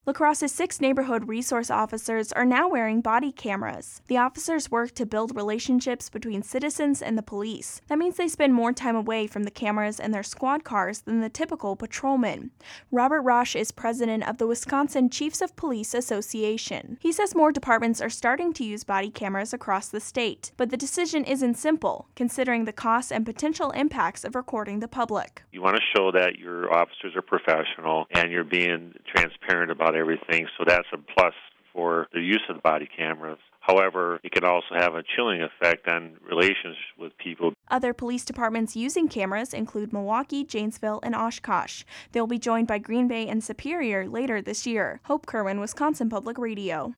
La Crosse's 6 neighborhood resource officers are now wearing body cameras. The officers work to build relationships between citizens and the police. That means they spend more time away from the cameras in their squad cars than the typical patrolman. Robert Roche is president of the Wisconsin Chiefs of Police Association. He says more departments are starting to use body cameras across the state, but the decision isn't simple, considering the costs and potential impacts of recording the public. You want to show that your officers are professional and you're being transparent about everything, so that's a plus for the use of the body cameras. However, it can also have a chilling effect on relations with people. Other police departments using cameras include Milwaukee, Janesville, and Oshkosh. They'll be joined by Green Bay and Superior later this year. Hope Kerwin, Wisconsin Public Radio.